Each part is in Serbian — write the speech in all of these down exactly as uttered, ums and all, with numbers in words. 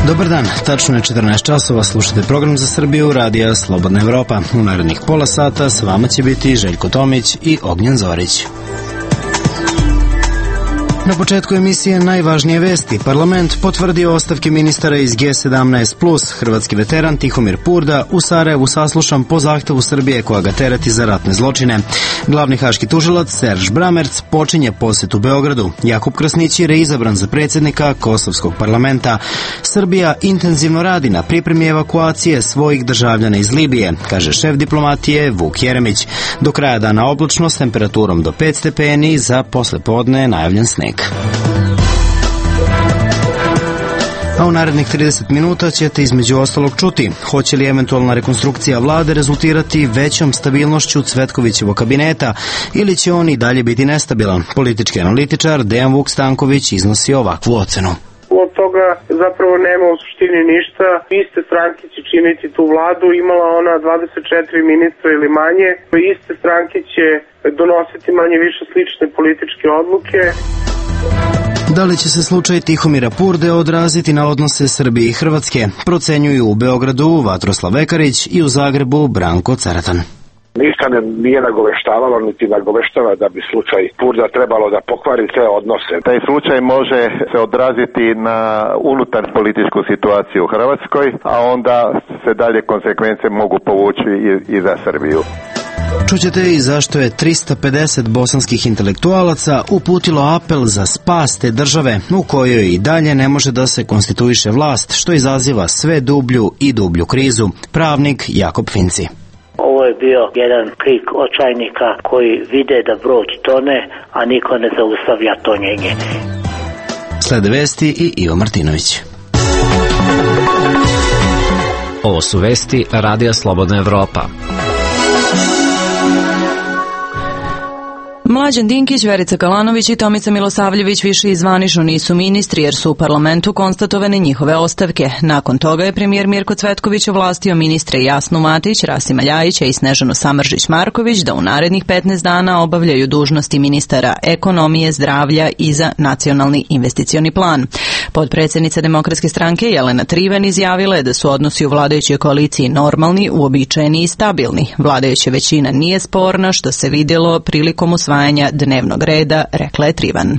Dobar dan, tačno je četrnaest časova, slušate program za Srbiju, radija Slobodna Evropa. U narednih pola sata s vama će biti Željko Tomić i Ognjen Zorić. Na početku emisije najvažnije vesti. Parlament potvrdio ostavke ministara iz G sedamnaest plus. Hrvatski veteran Tihomir Purda u Sarajevu saslušan po zahtevu Srbije koja ga tereti za ratne zločine. Glavni haški tužilac Serž Bramerc počinje posjet u Beogradu. Jakub Krasnić je reizabran za predsjednika Kosovskog parlamenta. Srbija intenzivno radi na pripremi evakuacije svojih državljana iz Libije, kaže šef diplomatije Vuk Jeremić. Do kraja dana oblačno s temperaturom do pet stepeni, za poslepodne je najavljen sneg. A u narednih trideset minuta ćete između ostalog čuti hoće li eventualna rekonstrukcija vlade rezultirati većom stabilnošću Cvetkovićevog kabineta ili će on i dalje biti nestabilan. Politički analitičar Dejan Vuk Stanković iznosi ovakvu ocenu. Od toga zapravo nema u suštini ništa. Iste stranke će činiti tu vladu, imala ona dvadeset četiri ministra ili manje. Iste stranke će donositi manje više slične političke odluke. Da li će se slučaj Tihomira Purde odraziti na odnose Srbije i Hrvatske, procenjuju u Beogradu Vatroslav Vekarić i u Zagrebu Branko Caratan. Ništa ne nije nagoveštavalo niti nagoveštava da bi slučaj Purda trebalo da pokvari te odnose. Taj slučaj može se odraziti na unutar političku situaciju u Hrvatskoj, a onda se dalje konsekvence mogu povući i, i za Srbiju. Čućete i zašto je tristo pedeset bosanskih intelektualaca uputilo apel za spas te države u kojoj i dalje ne može da se konstituiše vlast, što izaziva sve dublju i dublju krizu. Pravnik Jakob Finci. Ovo je bio jedan krik očajnika koji vide da brod tone, a niko ne zaustavlja tonjenje. Slede vesti i Ivo Martinović. Ovo su vesti Radija Slobodna Evropa. Mlađan Dinkić, Verica Kalanović i Tomica Milosavljević više i zvanično nisu ministri jer su u parlamentu konstatovane njihove ostavke. Nakon toga je premijer Mirko Cvetković ovlastio ministre Jasnu Matić, Rasima Ljajića i Snežanu Samardžić-Marković da u narednih petnaest dana obavljaju dužnosti ministara ekonomije, zdravlja i za nacionalni investicioni plan. Potpredsjednica Demokratske stranke Jelena Trivan izjavila je da su odnosi u vladajućoj koaliciji normalni, uobičajeni i stabilni. Vladajuća većina nije sporna, što se vidjelo prilikom usvajanja dnevnog reda, rekla je Trivan.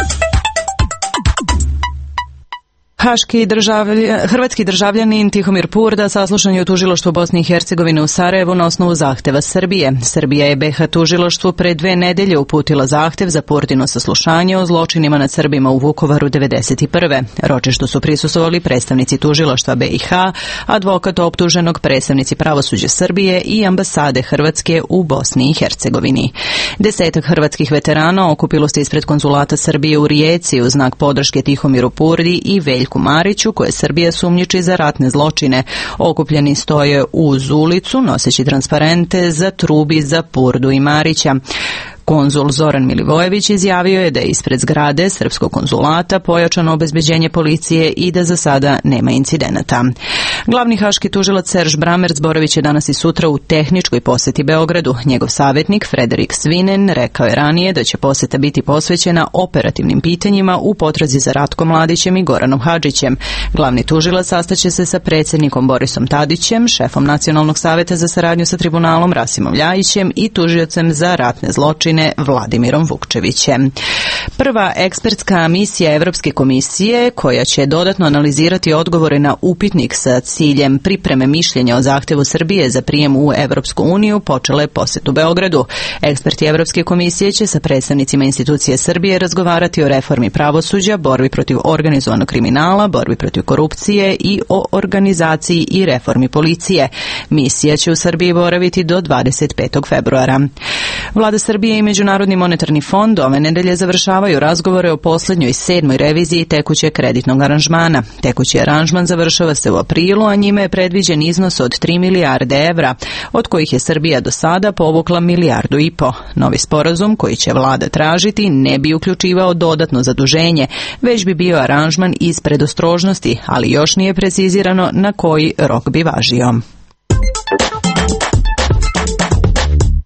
Haški državlja, hrvatski državljanin Tihomir Purda saslušan je u tužilaštvu Bosne i Hercegovine u Sarajevu na osnovu zahteva Srbije. Srbija je be ha tužilaštvu pre dve nedelje uputila zahtev za Purdino saslušanje o zločinima nad Srbima u Vukovaru devedeset prve. Ročištu su prisustvovali predstavnici tužilaštva be i ha, advokat optuženog, predstavnici pravosuđa Srbije i ambasade Hrvatske u Bosni i Hercegovini. Desetak hrvatskih veterana okupilo se ispred konzulata Srbije u Rijeci u znak podrške Tihomiru Purdi i Veljku Mariću, koje Srbija sumnjiči za ratne zločine. Okupljeni stoje uz ulicu noseći transparente za trubi za Purdu i Marića. Konzul Zoran Milivojević izjavio je da je ispred zgrade srpskog konzulata pojačano obezbeđenje policije i da za sada nema incidenata. Glavni haški tužilac Serž Bramerc boravit će danas i sutra u tehničkoj posjeti Beogradu. Njegov savjetnik Frederik Svinen rekao je ranije da će posjeta biti posvećena operativnim pitanjima u potrazi za Ratkom Mladićem i Goranom Hadžićem. Glavni tužilac sastaće se sa predsjednikom Borisom Tadićem, šefom Nacionalnog savjeta za saradnju sa tribunalom Rasimom Ljajićem i tužiocem za ratne zločine Vladimirom Vukčevićem. Prva ekspertska misija Evropske komisije koja će dodatno analizirati odgovore na upitnik sa ciljem pripreme mišljenja o zahtevu Srbije za prijem u Evropsku uniju počela je posjet u Beogradu. Eksperti Evropske komisije će sa predstavnicima institucije Srbije razgovarati o reformi pravosuđa, borbi protiv organizovanog kriminala, borbi protiv korupcije i o organizaciji i reformi policije. Misija će u Srbiji boraviti do dvadeset petog februara. Vlada Srbije i Međunarodni monetarni fond ove nedelje završavaju razgovore o posljednjoj sedmoj reviziji tekućeg kreditnog aranžmana. Tekući aranžman završava se u aprilu, a njime je predviđen iznos od tri milijarde evra, od kojih je Srbija do sada povukla milijardu i po. Novi sporazum koji će vlada tražiti ne bi uključivao dodatno zaduženje, već bi bio aranžman iz predostrožnosti, ali još nije precizirano na koji rok bi važio.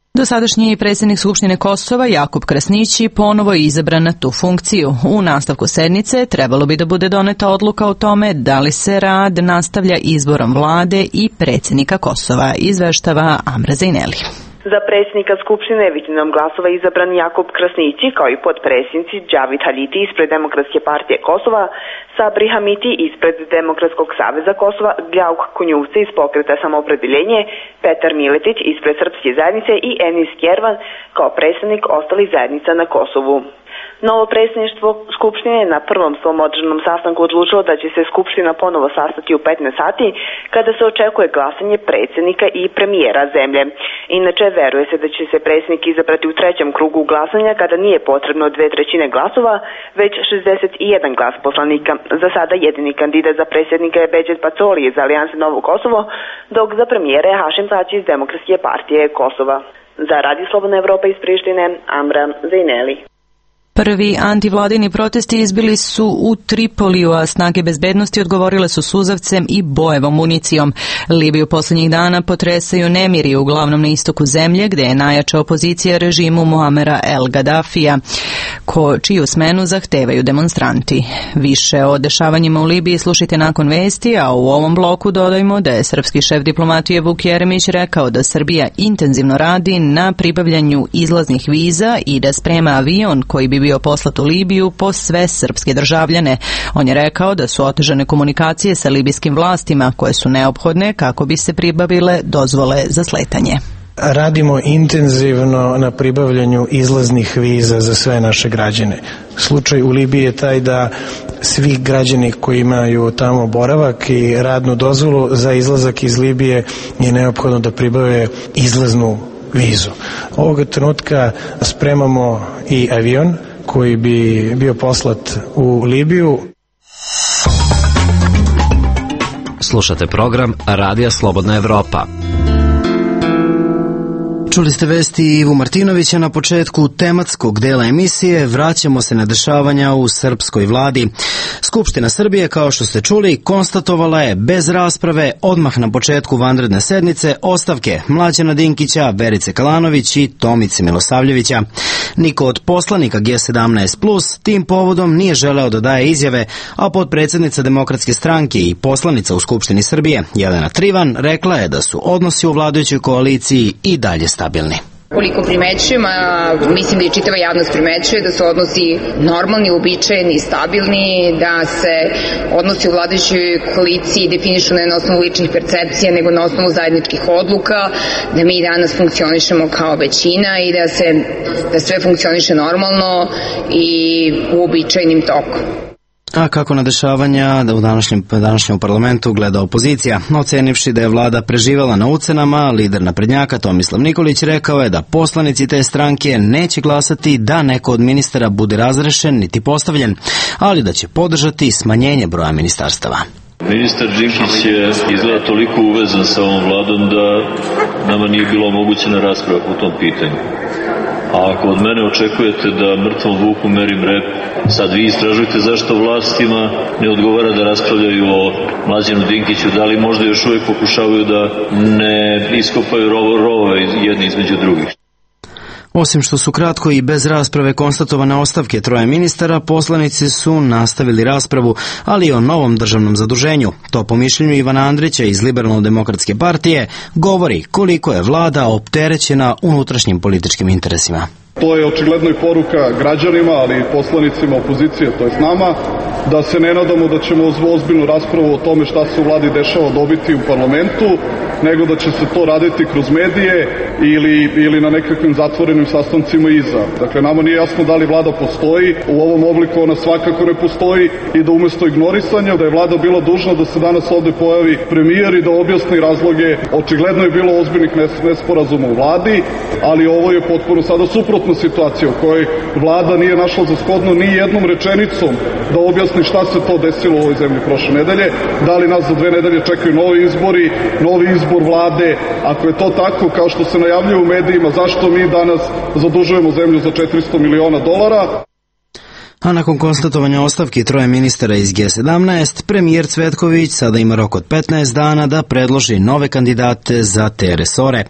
Dosadašnji predsjednik Skupštine Kosova Jakub Krasnići ponovo je izabran na tu funkciju. U nastavku sednice trebalo bi da bude doneta odluka o tome da li se rad nastavlja izborom vlade i predsjednika Kosova, izveštava Amra Zejneli. Za predsjednika Skupštine većinom glasova izabran Jakub Krasnići, kao i potpredsjednici Džavid Haliti ispred Demokratske partije Kosova, Sabri Hamiti ispred Demokratskog saveza Kosova, Gljauk Kunjuvce iz pokreta Samoopredeljenje, Petar Miletić ispred Srpske zajednice i Enis Kervan kao predsjednik ostalih zajednica na Kosovu. Novo predsjedništvo Skupštine je na prvom svom održanom sastanku odlučilo da će se Skupština ponovo sastati u petnaest sati kada se očekuje glasanje predsjednika i premijera zemlje. Inače, veruje se da će se predsjednik izabrati u trećem krugu glasanja kada nije potrebno dve trećine glasova, već šezdeset jedan glas poslanika. Za sada jedini kandidat za predsjednika je Beđet Pacoli iz Alijanse Novo Kosovo, dok za premijera je Hašim Tači iz Demokratske partije Kosova. Za Radio Slobodna Evropa iz Prištine, Amra Zejneli. Prvi antivladini protesti izbili su u Tripoliju, a snage bezbednosti odgovorile su suzavcem i bojevom municijom. Libiju posljednjih dana potresaju nemiri uglavnom na istoku zemlje, gde je najjača opozicija režimu Muamera El Gaddafija, ko, čiju smenu zahtevaju demonstranti. Više o dešavanjima u Libiji slušajte nakon vesti, a u ovom bloku dodajmo da je srpski šef diplomatije Vuk Jeremić rekao da Srbija intenzivno radi na pribavljanju izlaznih viza i da sprema avion koji bi bio poslat u Libiju po sve srpske državljane. On je rekao da su otežane komunikacije sa libijskim vlastima koje su neophodne kako bi se pribavile dozvole za sletanje. Radimo intenzivno na pribavljanju izlaznih viza za sve naše građane. Slučaj u Libiji je taj da svi građani koji imaju tamo boravak i radnu dozvolu za izlazak iz Libije je neophodno da pribave izlaznu vizu. Ovoga trenutka spremamo i avion koji bi bio poslat u Libiju. Slušate program Radija Slobodna Evropa. Čuli ste vesti Ivu Martinovića na početku tematskog dela emisije. Vraćamo se na dešavanja u srpskoj vladi. Skupština Srbije, kao što ste čuli, konstatovala je bez rasprave odmah na početku vanredne sednice ostavke Mlađana Dinkića, Verice Kalanović i Tomice Milosavljevića. Niko od poslanika G sedamnaest plus tim povodom nije želeo da daje izjave, a potpredsjednica Demokratske stranke i poslanica u Skupštini Srbije Jelena Trivan rekla je da su odnosi u vladajućoj koaliciji i dalje stabilni. Koliko primećujem, a mislim da i čitava javnost primećuje da su odnosi normalni, uobičajeni, stabilni, da se odnosi u vladajućoj koaliciji definišu ne na osnovu ličnih percepcija, nego na osnovu zajedničkih odluka, da mi danas funkcionišemo kao većina i da se da sve funkcioniše normalno i uobičajenim tokom. A kako na dešavanja da u današnjem, današnjem parlamentu gleda opozicija? Ocenivši da je vlada preživela na ucenama, lider naprednjaka Tomislav Nikolić rekao je da poslanici te stranke neće glasati da neko od ministara bude razrešen niti postavljen, ali da će podržati smanjenje broja ministarstava. Ministar Dinkić je izgleda toliko uvezan sa ovom vladom da nama nije bilo omogućena rasprava po tom pitanju. A ako od mene očekujete da mrtvom vuku merim rep, sad vi istražujete zašto vlastima ne odgovara da raspravljaju o Mlađanu Dinkiću, da li možda još uvijek pokušavaju da ne iskopaju rovove jedni između drugih. Osim što su kratko i bez rasprave konstatovane ostavke troje ministara, poslanici su nastavili raspravu, ali i o novom državnom zaduženju. To po mišljenju Ivana Andrića iz Liberalno-demokratske partije govori koliko je vlada opterećena unutrašnjim političkim interesima. To je očigledno i poruka građanima, ali i poslanicima opozicije, to je s nama, da se ne nadamo da ćemo uz ozbiljnu raspravu o tome šta se u vladi dešava dobiti u parlamentu, nego da će se to raditi kroz medije ili, ili na nekakvim zatvorenim sastancima iza. Dakle, nama nije jasno da li vlada postoji, u ovom obliku ona svakako ne postoji i da umjesto ignorisanja da je vlada bila dužna da se danas ovde pojavi premijer i da objasni razloge. Očigledno je bilo ozbiljnih nesporazuma u vladi, ali ovo je potpuno sada suprotna situacija u kojoj vlada nije našla za shodno ni jednom rečenicom da objasni šta se to desilo u ovoj zemlji prošle nedelje, da li nas za dve nedelje čekaju novi izbori, novi izbor vlade. Ako je to tako, kao što se najavljuje u medijima, zašto mi danas zadužujemo zemlju za četiristo miliona dolara? A nakon konstatovanja ostavki troje ministara iz G sedamnaest, premijer Cvetković sada ima rok od petnaest dana da predloži nove kandidate za te resore.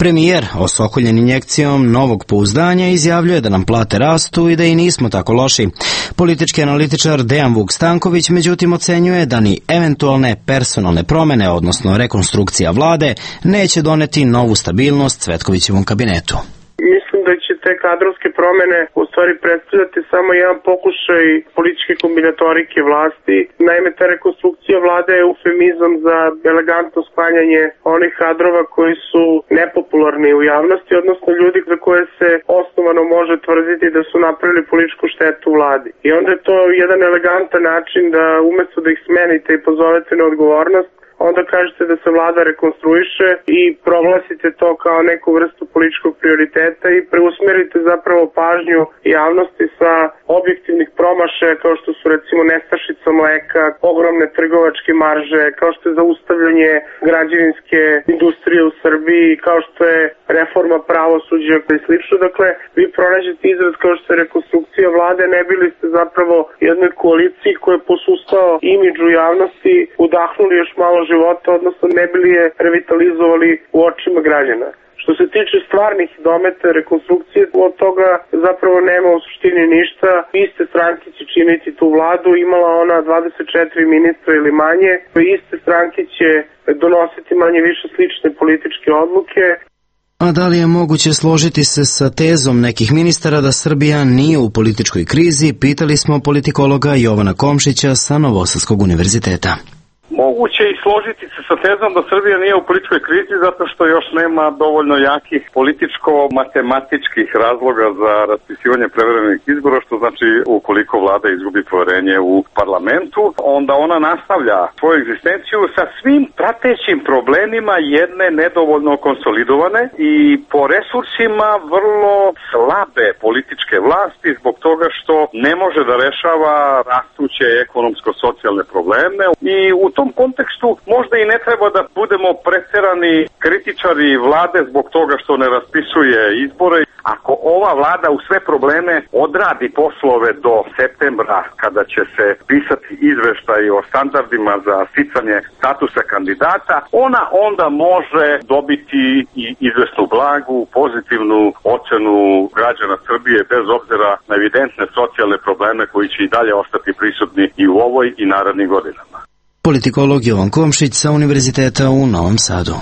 Premijer, osokoljen injekcijom novog pouzdanja, izjavljuje da nam plate rastu i da i nismo tako loši. Politički analitičar Dejan Vuk Stanković međutim ocenjuje da ni eventualne personalne promene, odnosno rekonstrukcija vlade, neće doneti novu stabilnost Cvetkovićevom kabinetu. Mislim da će te kadrovske promene u stvari predstavljati samo jedan pokušaj političke kombinatorike vlasti. Naime, ta rekonstrukcija vlade je eufemizam za elegantno sklanjanje onih kadrova koji su nepopularni u javnosti, odnosno ljudi za koje se osnovano može tvrditi da su napravili političku štetu u vladi. I onda je to jedan elegantan način da umesto da ih smenite i pozovete na odgovornost, onda kažete da se vlada rekonstruiše i proglasite to kao neku vrstu političkog prioriteta i preusmerite zapravo pažnju javnosti sa objektivnih promašaja kao što su recimo nestašica mleka, ogromne trgovačke marže, kao što je zaustavljanje građevinske industrije u Srbiji, kao što je reforma pravosuđa i slično. Dakle, vi pronađete izraz kao što je rekonstrukcija vlade, ne bili ste zapravo jednoj koaliciji koja je posustao imidžu javnosti, udahnuli još malo života, odnosno ne bili je revitalizovali u očima građana. Što se tiče stvarnih dometa rekonstrukcije, od toga zapravo nema u suštini ništa. Iste stranke će činiti tu vladu, imala ona dvadeset četiri ministra ili manje. Iste stranke će donositi manje više slične političke odluke. A da li je moguće složiti se sa tezom nekih ministara da Srbija nije u političkoj krizi, pitali smo politikologa Jovana Komšića sa Novosadskog univerziteta. Moguće i složiti se sa tezom da Srbija nije u političkoj krizi zato što još nema dovoljno jakih političko-matematičkih razloga za raspisivanje prevremenih izbora, što znači ukoliko vlada izgubi poverenje u parlamentu, onda ona nastavlja svoju egzistenciju sa svim pratećim problemima jedne nedovoljno konsolidovane i po resursima vrlo slabe političke vlasti zbog toga što ne može da rešava rastuće ekonomsko-socijalne probleme i u tom kontekstu možda i ne treba da budemo preterani kritičari vlade zbog toga što ne raspisuje izbore. Ako ova vlada u sve probleme odradi poslove do septembra kada će se pisati izveštaj o standardima za sticanje statusa kandidata, ona onda može dobiti i izvesnu blagu, pozitivnu ocenu građana Srbije bez obzira na evidentne socijalne probleme koji će i dalje ostati prisutni i u ovoj i narednim godinama. Politikolog Jovan Komšić sa Univerziteta u Novom Sadu.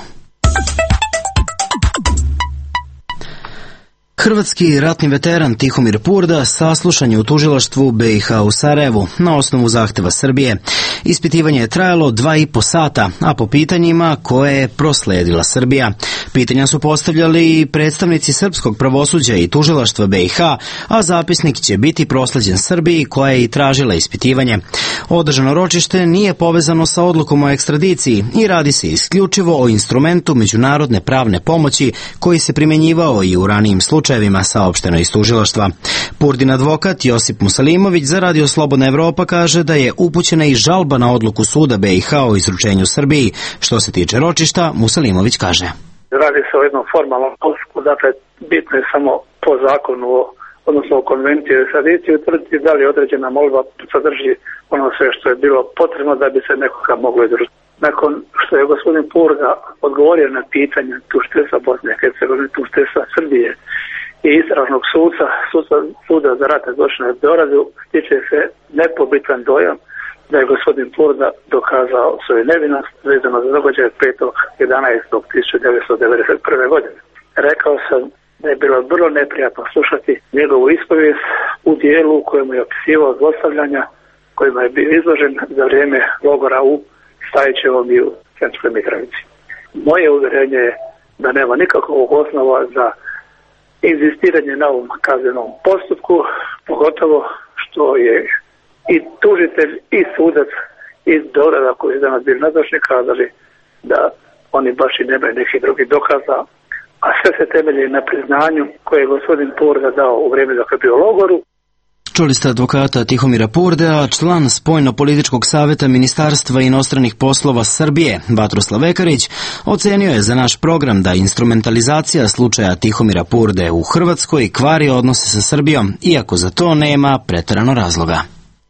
Hrvatski ratni veteran Tihomir Purda saslušan je u tužilaštvu B i H u Sarajevu na osnovu zahteva Srbije. Ispitivanje je trajalo dva i po sata, a po pitanjima koje je prosledila Srbija. Pitanja su postavljali i predstavnici srpskog pravosuđa i tužilaštva B i H, a zapisnik će biti prosleđen Srbiji koja je i tražila ispitivanje. Održano ročište nije povezano sa odlukom o ekstradiciji i radi se isključivo o instrumentu međunarodne pravne pomoći koji se primjenjivao i u ranijim slučajevima, saopšteno iz tužilaštva. Purdin advokat Josip Musalimović za Radio Slobodna Evropa kaže da je upućena i žalba na odluku suda B i H o izručenju Srbiji. Što se tiče ročišta, Musalimović kaže: Radi se o jednom formalnom postupku, dakle bitno je samo po zakonu, odnosno o konvenciji o ekstradiciji, utvrditi da li određena molba sadrži ono sve što je bilo potrebno da bi se nekoga moglo izručiti. Nakon što je gospodin Purda odgovorio na pitanje tužiteljstva Bosne i Hercegovine, tužiteljstva Srbije i istražnog suca, suca suda za ratne zločine u Beogradu, stiče se nepobitan dojam da je gospodin Purda dokazao svoju nevinost vezano za događaje petog jedanaestog tisuće devetsto devedeset prve. godine. Rekao sam da je bilo vrlo neprijatno slušati njegovu ispovijest u dijelu u kojem je opisivao zlostavljanja kojima je bio izložen za vrijeme logora u Stajićevom i u Sremskoj Mitrovici. Moje uvjerenje je da nema nikakvog osnova za inzistiranje na ovom kaznenom postupku, pogotovo što je i tužitelj i sudac iz Beograda koji je danas bili nazočni kazali da oni baš i nemaju nekih drugih dokaza, a sve se temelji na priznanju koje je gospodin Purda dao u vrijeme dok je bio u logoru. Čuli ste advokata Tihomira Purdea, član Spoljno-političkog saveta Ministarstva inostranih poslova Srbije, Vatroslav Vekarić, ocenio je za naš program da instrumentalizacija slučaja Tihomira Purde u Hrvatskoj kvari odnose sa Srbijom, iako za to nema preterano razloga. Mislim,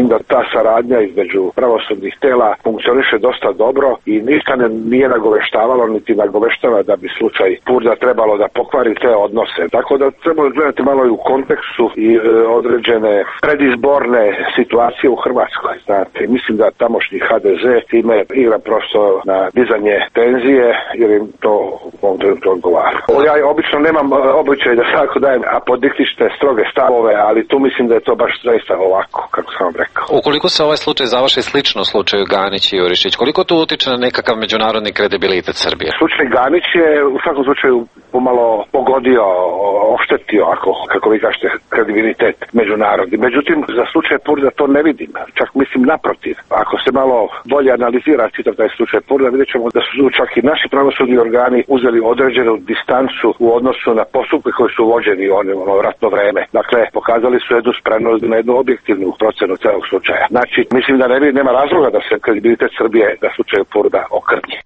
mislim da ta saradnja između pravosudnih tela funkcioniše dosta dobro i ništa ne, nije nagoveštavalo niti nagoveštava da bi slučaj Purda trebalo da pokvari te odnose. Tako da treba gledati malo i u kontekstu i e, određene predizborne situacije u Hrvatskoj. Znate, mislim da tamošnji H D Z time igra prosto na dizanje tenzije jer im to u ovom trenutku odgovara. Ja obično nemam običaj da tako dajem apodiktične stroge stavove, ali tu mislim da je to baš zaista ovako, kako sam vam rekao. Ukoliko se ovaj slučaj završi slično slučaju Ganić i Jurišić, koliko to utiče na nekakav međunarodni kredibilitet Srbije? Slučaj Ganić je u svakom slučaju pomalo pogodio, oštetio, ako, kako vi kažete, kredibilitet međunarodni. Međutim, za slučaj Purda to ne vidim. Čak mislim naprotiv. Ako se malo bolje analizira čitav taj slučaj Purda, vidjet ćemo da su čak i naši pravosudni organi uzeli određenu distancu u odnosu na postupke koji su vođeni u ono ratno vreme. Dakle, pokazali su jednu spremnost na jednu objektivnu procenu celog slučaja. Znači, mislim da ne bi, nema razloga da se kredibilitet Srbije na slučaju Purda okrnji.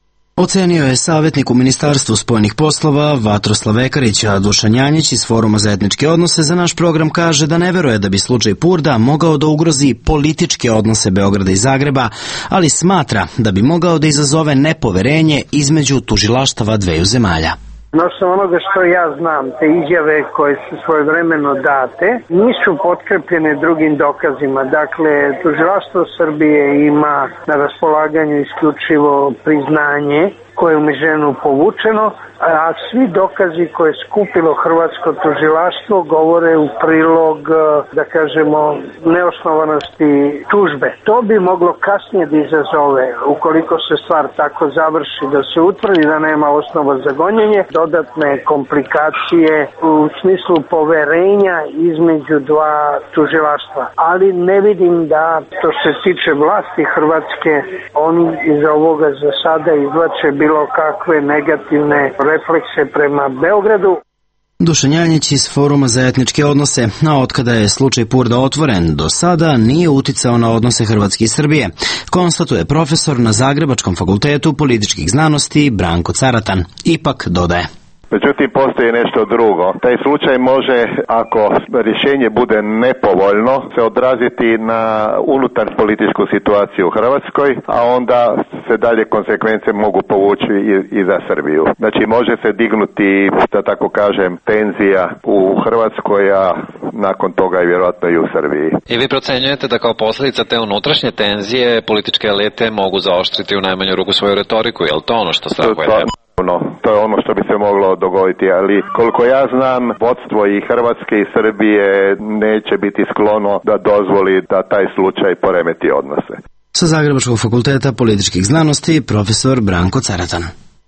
Ocenio je savjetnik u Ministarstvu spoljnih poslova Vatroslav Ekarić, a Dušan Janjić iz Foruma za etničke odnose za naš program kaže da ne veruje da bi slučaj Purda mogao da ugrozi političke odnose Beograda i Zagreba, ali smatra da bi mogao da izazove nepoverenje između tužilaštava dveju zemalja. Na osnovu onoga što ja znam, te izjave koje su svojevremeno date nisu potkrepljene drugim dokazima. Dakle, tužilaštvo Srbije ima na raspolaganju isključivo priznanje koje je u međuvremenu povučeno, a svi dokazi koje je skupilo hrvatsko tužilaštvo govore u prilog, da kažemo, neosnovanosti tužbe. To bi moglo kasnije da izazove, ukoliko se stvar tako završi, da se utvrdi da nema osnova za gonjenje, dodatne komplikacije u smislu poverenja između dva tužilaštva. Ali ne vidim da, što se tiče vlasti Hrvatske, oni iz ovoga za sada izvlače bilo kakve negativne reflekse prema Beogradu. Dušan Janjić iz Foruma za etničke odnose, a otkada je slučaj Purda otvoren, do sada nije uticao na odnose Hrvatske i Srbije, konstatuje profesor na Zagrebačkom fakultetu političkih znanosti Branko Caratan. Ipak dodaje. Međutim, postoji nešto drugo. Taj slučaj može, ako rješenje bude nepovoljno, se odraziti na unutar političku situaciju u Hrvatskoj, a onda se dalje konsekvence mogu povući i, i za Srbiju. Znači, može se dignuti, da tako kažem, tenzija u Hrvatskoj, a nakon toga i vjerojatno i u Srbiji. I vi procenjujete da kao posljedica te unutrašnje tenzije političke elite mogu zaoštriti u najmanju ruku svoju retoriku? Je li to ono što strahujete? No, to je ono što bi se moglo dogoditi, ali koliko ja znam, vodstvo i Hrvatske i Srbije neće biti sklono da dozvoli da taj slučaj poremeti odnose. Sa Zagrebačkog fakulteta političkih znanosti, profesor Branko Caratan.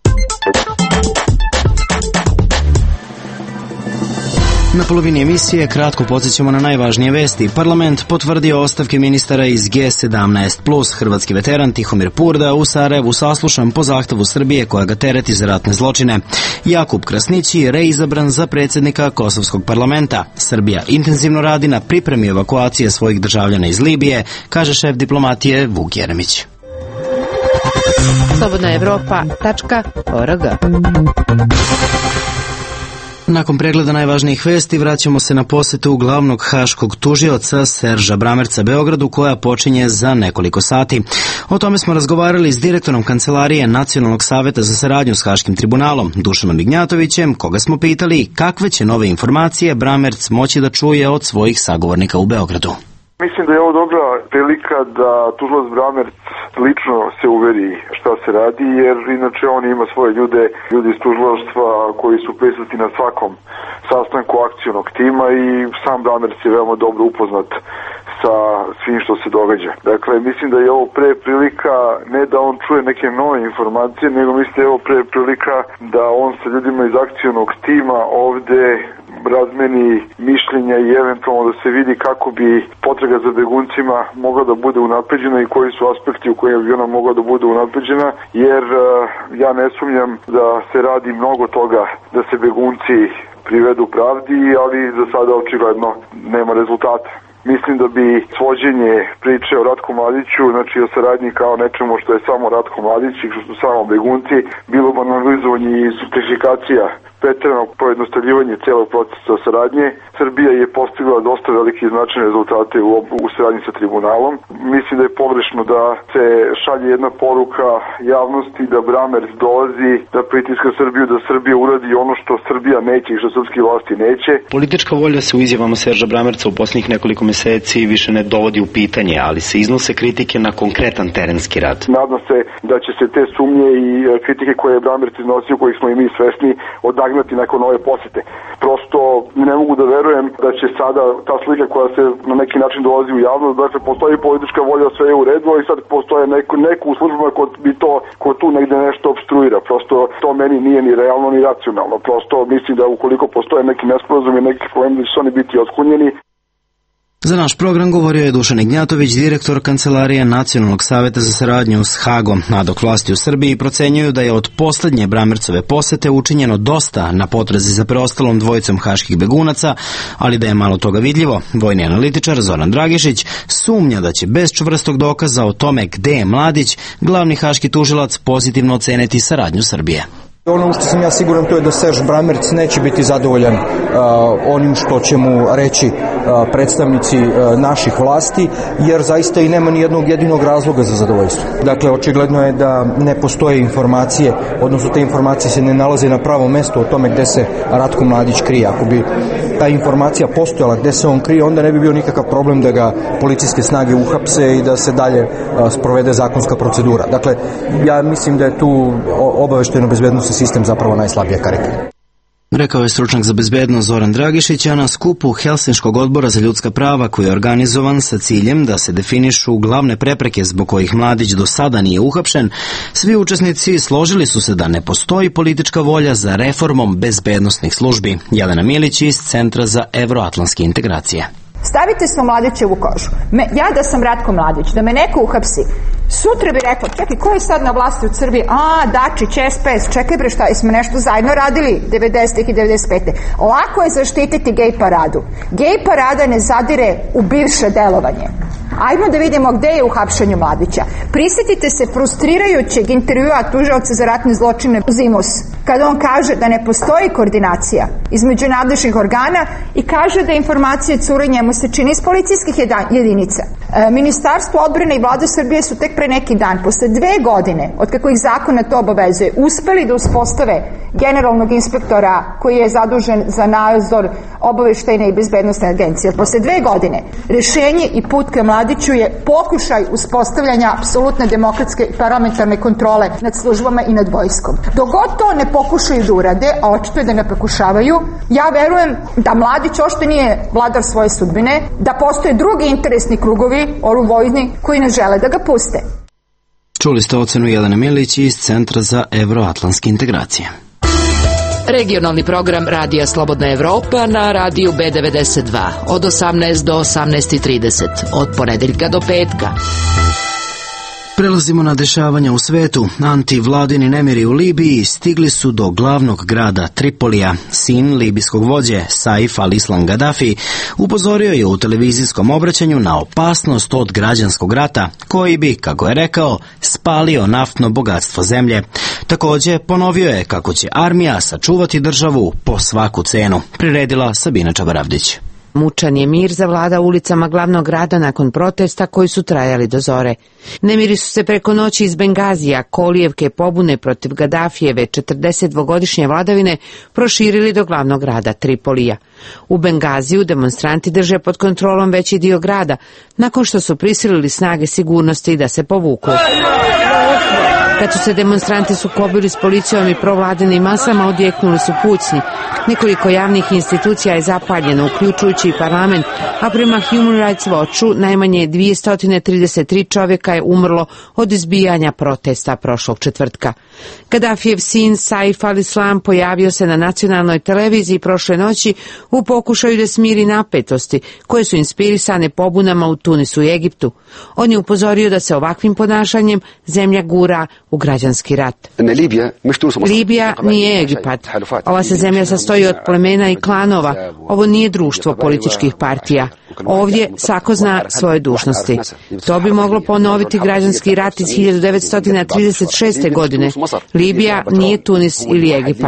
Na polovini emisije kratko podsjećamo na najvažnije vesti. Parlament potvrdio ostavke ministara iz G sedamnaest plus. Hrvatski veteran Tihomir Purda u Sarajevu saslušan po zahtevu Srbije koja ga tereti za ratne zločine. Jakub Krasnići reizabran za predsjednika Kosovskog parlamenta. Srbija intenzivno radi na pripremi evakuacije svojih državljana iz Libije, kaže šef diplomatije Vuk Jeremić. slobodna evropa tačka org. Nakon pregleda najvažnijih vesti vraćamo se na posjetu glavnog haškog tužioca Serža Bramerca Beogradu koja počinje za nekoliko sati. O tome smo razgovarali s direktorom kancelarije Nacionalnog saveta za saradnju s Haškim tribunalom Dušanom Ignjatovićem, koga smo pitali kakve će nove informacije Bramerc moći da čuje od svojih sagovornika u Beogradu. Mislim da je ovo dobra prilika da tužilac Bramerc lično se uveri šta se radi, jer inače on ima svoje ljude, ljudi iz tužilaštva koji su prisutni na svakom sastanku akcionog tima i sam Bramerc je veoma dobro upoznat sa svim što se događa. Dakle, mislim da je ovo pre prilika ne da on čuje neke nove informacije, nego mislim da je ovo pre prilika da on sa ljudima iz akcionog tima ovde razmeni mišljenja i eventualno da se vidi kako bi potraga za beguncima mogla da bude unapređena i koji su aspekti u kojima bi ona mogla da bude unapređena, jer uh, ja ne sumnjam da se radi mnogo toga da se begunci privedu pravdi, ali za sada očigledno nema rezultata. Mislim da bi svođenje priče o Ratku Mladiću, znači o saradnji kao nečemu što je samo Ratko Mladić i što su samo begunci, bilo banalizovanje i simplifikacija preterano pojednostavljivanje celog procesa saradnje. Srbija je postigla dosta velike i značajne rezultate u, u saradnji sa tribunalom. Mislim da je pogrešno da se šalje jedna poruka javnosti da Bramerc dolazi da pritiska Srbiju, da Srbija uradi ono što Srbija neće i što srpske vlasti neće. Politička volja se u izjavama Serža Bramerca u posljednjih nekoliko meseci više ne dovodi u pitanje, ali se iznose kritike na konkretan terenski rad. Nadam se da će se te sumnje i kritike koje je Bramerc iznosio, kojih smo i mi svesni, odagnati nakon ove posete. Prosto ne mogu da verujem da će sada ta slika koja se na neki način dolazi u javnost, dakle postoji politička volja, sve je u redu, i sad postoje neko, neko u službama ko bi to, ko tu negde nešto obstruira. Prosto to meni nije ni realno ni racionalno. Prosto mislim da ukoliko postoje neki nesporazum i neki problem da će oni biti otklonjeni. Za naš program govorio je Dušan Ignjatović, direktor Kancelarije Nacionalnog saveta za saradnju s Hagom, a dok vlasti u Srbiji procenjuju da je od poslednje Bramercove posete učinjeno dosta na potrazi za preostalom dvojicom haških begunaca, ali da je malo toga vidljivo. Vojni analitičar Zoran Dragišić sumnja da će bez čvrstog dokaza o tome gde je Mladić, glavni haški tužilac pozitivno oceniti saradnju Srbije. Ono što sam ja siguran to je da Serž Bramerc neće biti zadovoljan uh, onim što će mu reći uh, predstavnici uh, naših vlasti, jer zaista i nema ni jednog jedinog razloga za zadovoljstvo. Dakle, očigledno je da ne postoje informacije, odnosno te informacije se ne nalaze na pravom mestu o tome gde se Ratko Mladić krije. Ako bi ta informacija postojala gde se on krije, onda ne bi bio nikakav problem da ga policijske snage uhapse i da se dalje uh, sprovede zakonska procedura. Dakle, ja mislim da je tu obaveštajno bezbednosni sistem zapravo najslabija karika. Rekao je stručnjak za bezbednost Zoran Dragišić, a na skupu Helsinškog odbora za ljudska prava koji je organizovan sa ciljem da se definišu glavne prepreke zbog kojih Mladić do sada nije uhapšen, svi učesnici složili su se da ne postoji politička volja za reformom bezbednosnih službi. Jelena Milić iz Centra za evroatlantske integracije. Stavite se u Mladićevu kožu. Me, ja da sam Ratko Mladić, da me neko uhapsi, sutra bi rekla, čekaj, ko je sad na vlasti u Srbiji? A, Dačić, S P S, čekaj bre, šta, smo nešto zajedno radili devedesetih i devedeset pete Lako je zaštititi gej paradu. Gej parada ne zadire u bivše delovanje. Ajmo da vidimo gde je u hapšenju Mladića. Prisjetite se frustrirajućeg intervjua tužioca za ratne zločine Zimus, kada on kaže da ne postoji koordinacija između nadležnih organa i kaže da informacije cure njemu se čini iz policijskih jedinica. E, Ministarstvo odbrane i vlada Srbije su tek pre neki dan, posle dve godine, od kako ih zakona to obavezuje, uspeli da uspostave generalnog inspektora koji je zadužen za nadzor obaveštajne i bezbednosne agencije. Posle dve godine rešenje i put ka Mladiću je pokušaj uspostavljanja apsolutne demokratske i parlamentarne kontrole nad službama i nad vojskom. Dok god to ne pokušaju da urade, a očito je da ne pokušavaju, ja verujem da Mladić ošte nije vladar svoje sudbine, da postoje drugi interesni krugovi, vojni, koji ne žele da ga puste. Čuli ste ocenu Jelene Milić iz Centra za evroatlantske integracije. Regionalni program Radija Slobodna Evropa na radiju B devedeset dva od osamnaest do osamnaest trideset, od ponedeljka do petka. Prelazimo na dešavanja u svetu. Antivladini nemiri u Libiji stigli su do glavnog grada Tripolija. Sin libijskog vođe Saif al-Islam Gaddafi upozorio je u televizijskom obraćanju na opasnost od građanskog rata, koji bi, kako je rekao, spalio naftno bogatstvo zemlje. Takođe, ponovio je kako će armija sačuvati državu po svaku cenu. Priredila Sabina Čabaravdić. Mučan je mir zavlada ulicama glavnog grada nakon protesta koji su trajali do zore. Nemiri su se preko noći iz Bengazija, kolijevke pobune protiv Gaddafijeve četrdesetdvogodišnje vladavine proširili do glavnog grada Tripolija. U Bengaziju demonstranti drže pod kontrolom veći dio grada, nakon što su prisilili snage sigurnosti da se povuku. Kad su se demonstranti sukobili s policijom i provladinim masama, odjeknuli su pucnji. Nekoliko javnih institucija je zapaljeno, uključujući i parlament, a prema Human Rights Watchu najmanje dvesta trideset tri čovjeka je umrlo od izbijanja protesta prošlog četvrtka. Gaddafijev sin Saif al-Islam pojavio se na nacionalnoj televiziji prošle noći u pokušaju da smiri napetosti koje su inspirisane pobunama u Tunisu i Egiptu. On je upozorio da se ovakvim ponašanjem zemlja gura u građanski rat. Libija nije Egipat. Ova se zemlja sastoji od plemena i klanova. Ovo nije društvo političkih partija. Ovdje svako zna svoje dužnosti. To bi moglo ponoviti građanski rat iz hiljadu devetsto trideset šeste. godine. Libija nije Tunis ili Egipat.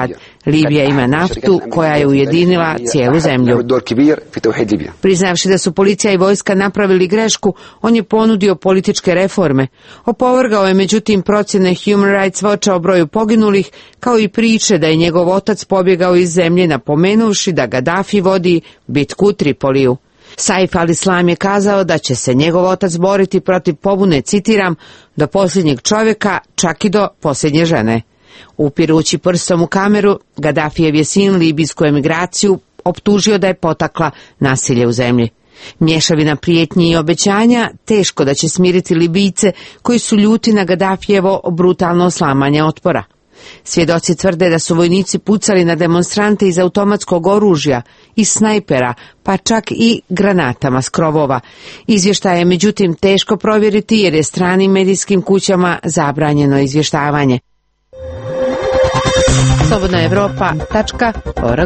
Libija ima naftu koja je ujedinila cijelu zemlju. Priznavši da su policija i vojska napravili grešku, on je ponudio političke reforme. Opovrgao je međutim procjene Human Rights Watcha o broju poginulih, kao i priče da je njegov otac pobjegao iz zemlje, napomenuvši da Gaddafi vodi bitku u Tripoliju. Saif al-Islam je kazao da će se njegov otac boriti protiv pobune, citiram, do posljednjeg čovjeka, čak i do posljednje žene. Upirući prstom u kameru, Gaddafijev je sin libijsku emigraciju optužio da je potakla nasilje u zemlji. Mješavina prijetnji i obećanja teško da će smiriti Libijce koji su ljuti na Gaddafijevo brutalno slamanje otpora. Svjedoci tvrde da su vojnici pucali na demonstrante iz automatskog oružja i snajpera, pa čak i granatama s krovova. Izvještaje je međutim teško provjeriti jer je stranim medijskim kućama zabranjeno izvještavanje. slobodna evropa tačka org.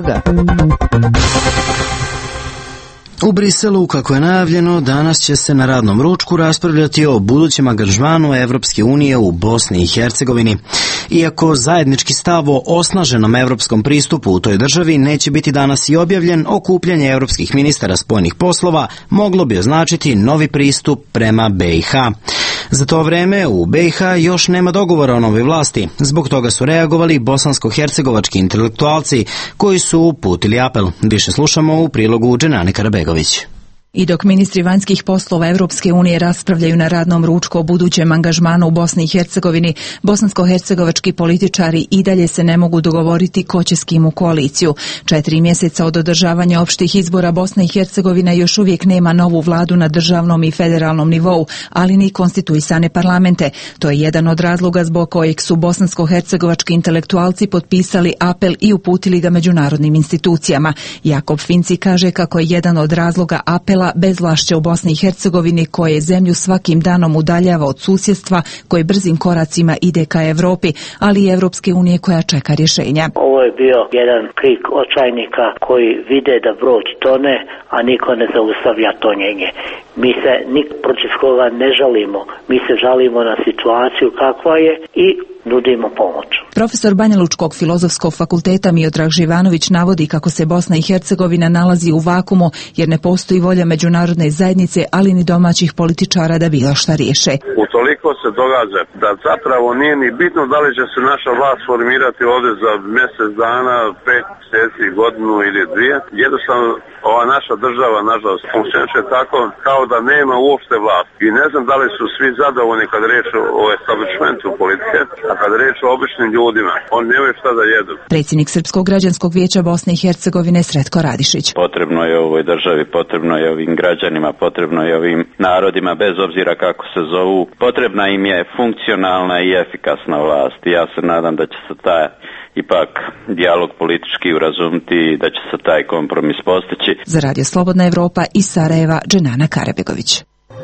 U Briselu, kako je najavljeno, danas će se na radnom ručku raspravljati o budućem angažmanu Evropske unije u Bosni i Hercegovini. Iako zajednički stav o osnaženom evropskom pristupu u toj državi neće biti danas i objavljen, okupljanje evropskih ministara spoljnih poslova moglo bi označiti novi pristup prema B i H. Za to vreme u B i H još nema dogovora o novoj vlasti, zbog toga su reagovali bosansko-hercegovački intelektualci koji su uputili apel. Više slušamo u prilogu Dženane Karabegović. I dok ministri vanjskih poslova Evropske unije raspravljaju na radnom ručku o budućem angažmanu u Bosni i Hercegovini, bosansko-hercegovački političari i dalje se ne mogu dogovoriti ko će s kim u koaliciju. Četiri mjeseca od održavanja opštih izbora Bosna i Hercegovina još uvijek nema novu vladu na državnom i federalnom nivou, ali ni konstituisane parlamente. To je jedan od razloga zbog kojeg su bosansko-hercegovački intelektualci potpisali apel i uputili ga međunarodnim institucijama. Jakob Finci kaže kako je jedan od razloga apela bezvlašće u Bosni i Hercegovini koje zemlju svakim danom udaljava od susjedstva koje brzim koracima ide ka Evropi, ali i Evropske unije koja čeka rješenja. Ovo je bio jedan krik očajnika koji vide da brod tone, a niko ne zaustavlja tonjenje. Mi se nik protiv koga ne žalimo, mi se žalimo na situaciju kakva je i nudimo pomoć. Profesor Banjalučkog filozofskog fakulteta Miodrag Živanović navodi kako se Bosna i Hercegovina nalazi u vakumu jer ne postoji volja međunarodne zajednice, ali ni domaćih političara da bilo šta riješe. Utoliko se događa da zapravo nije ni bitno da li će se naša vlast formirati ovdje za mjesec dana, pet mjeseci, godinu ili dvije. Jednostavno ova naša država, nažalost, funkcioniše tako kao da nema uopšte vlast. I ne znam da li su svi zadovoljni kad reč o establishmentu politike, a kad reč o običnim ljudima. Oni nemaju šta da jedu. Predsjednik Srpskog građanskog vijeća Bosne i Hercegovine Sretko Radišić. Potrebno je ovoj državi, potrebno je ovim građanima, potrebno je ovim narodima, bez obzira kako se zovu, potrebna im je funkcionalna i efikasna vlast. Ja se nadam da će se taj ipak dijalog politički urazumiti i da će se taj kompromis postići. Za Radio Slobodna Evropa iz Sarajeva, Dženana Karabegović.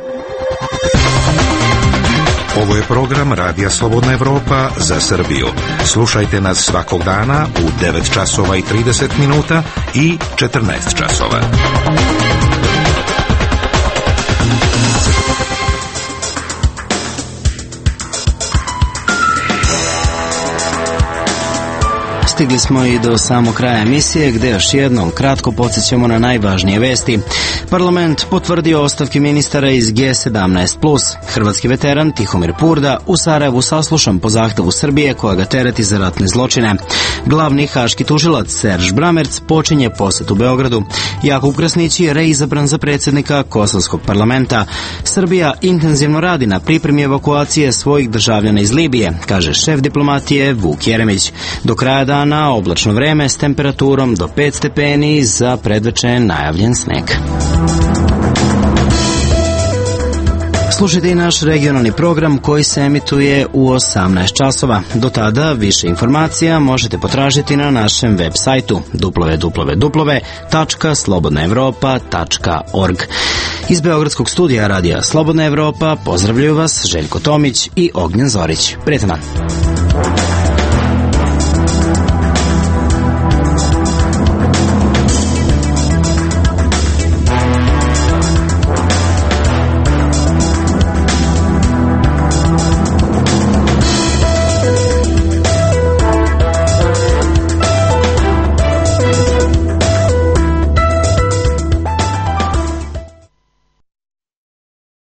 Ovo je program Radija Slobodna Evropa za Srbiju. Slušajte nas svakog dana u devet časova i trideset minuta i četrnaest časova. Stigli smo i do samog kraja emisije gdje još jednom kratko podsjećamo na najvažnije vesti. Parlament potvrdio ostavke ministara iz G sedamnaest plus. Hrvatski veteran Tihomir Purda u Sarajevu saslušan po zahtevu Srbije koja ga tereti za ratne zločine. Glavni haški tužilac Serž Bramerc počinje posjet u Beogradu. Jakub Krasnić je reizabran za predsjednika Kosovskog parlamenta. Srbija intenzivno radi na pripremi evakuacije svojih državljana iz Libije, kaže šef diplomatije Vuk Jeremić. Do kraja dana oblačno vreme s temperaturom do pet stepeni, za predveče najavljen sneg. Slušajte i naš regionalni program koji se emituje u osamnaest časova. Do tada više informacija možete potražiti na našem web sajtu w w w tačka slobodna evropa tačka org. Iz Beogradskog studija Radija Slobodna Evropa pozdravljaju vas Željko Tomić i Ognjen Zorić. Prijetan dan.